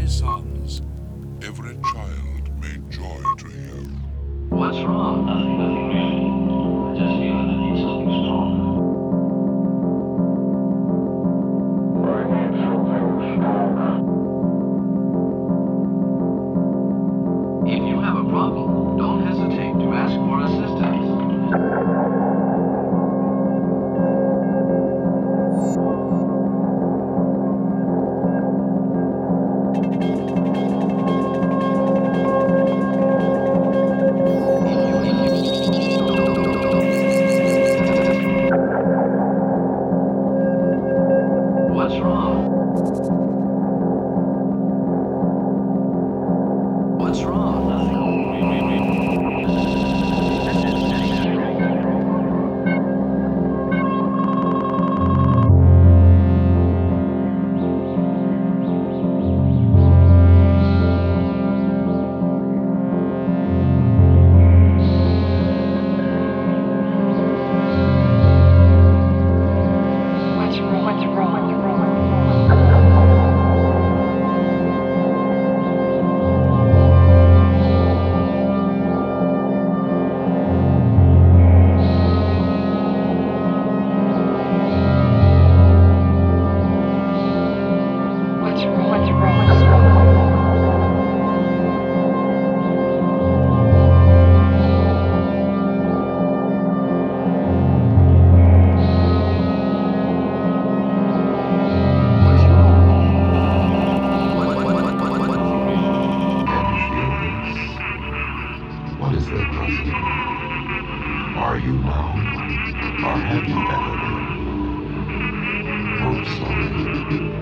sons, every child made joy to hear. What's wrong? Nothing really. I just feel that I need something stronger. I need something stronger. If you have a problem, don't hesitate to ask for assistance. What's wrong? What's wrong? What is that puzzle? Are you now, or have you ever been? Move slowly.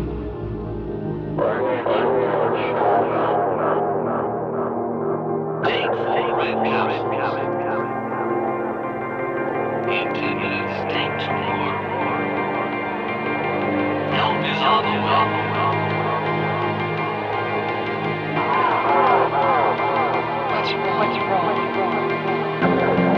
Painful red capsules. Intended instinct to war. Help is on the way. What's wrong?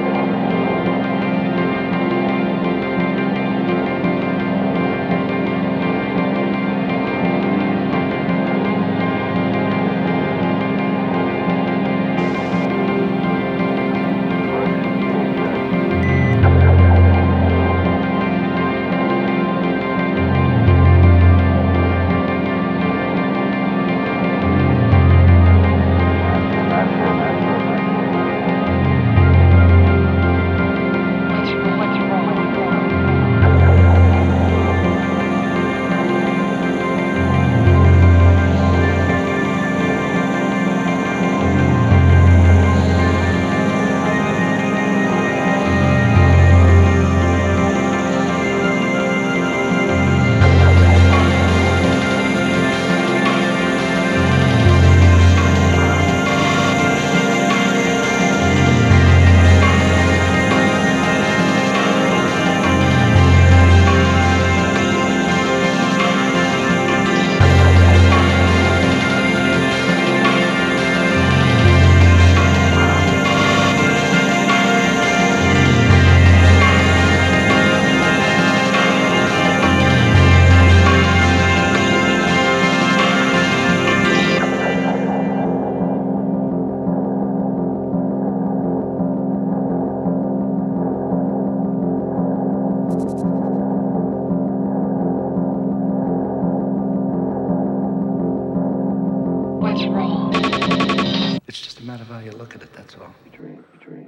It's just a matter of how you look at it, that's all.